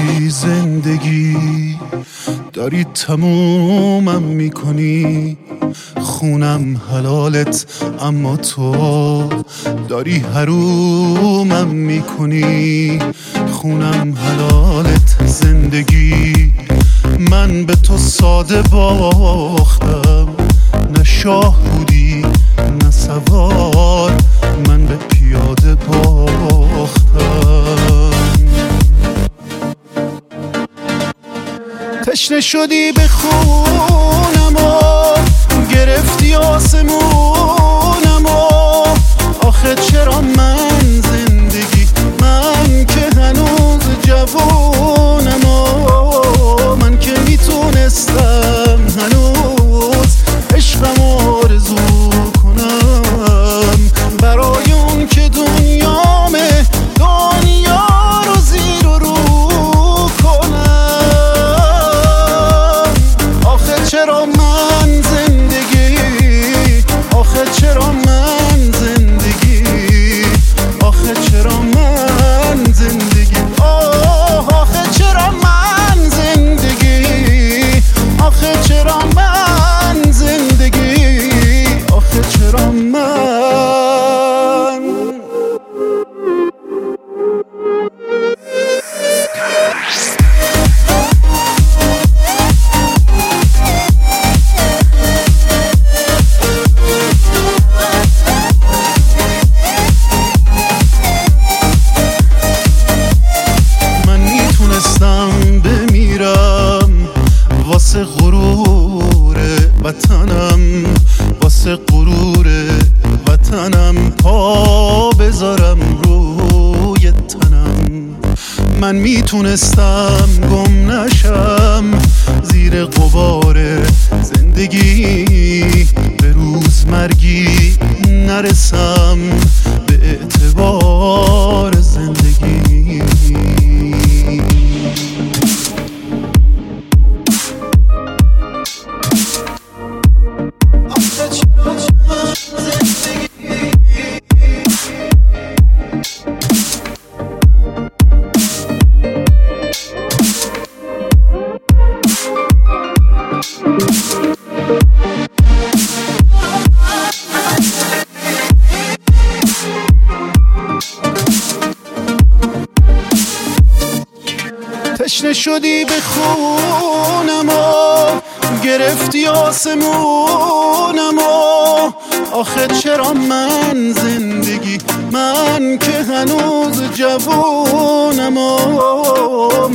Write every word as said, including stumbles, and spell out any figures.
زندگی داری تمومم میکنی، خونم حلالت اما تو داری حرومم میکنی. خونم حلالت زندگی، من به تو ساده باختم، نه شاه بودی نه سوار، من به پیاده باختم. تشنه شدی به خونم و گرفتی آسمونم و آخه چرا من زندگی، من که هنوز جوونم و من که میتونستم هنوز عشقم آرزو کنم برای اون که دنیامه، دنیا رو زیر و رو کنم. آخه چرا من زندگی، آخه چرا من زندگی، آخه چرا من زندگی، آه آخه چرا من زندگی، آخه چرا من زندگی، آخه چرا من. واسه غرور وطنم، واسه غرور وطنم پا بذارم روی تنم. من میتونستم گم نشم زیر غبار زندگی، به روز مرگی نرسم به اعتبار زندگی. تشنه شدی به خونم و گرفتی آسمونم و آخه چرا من زندگی، من که هنوز جوونم و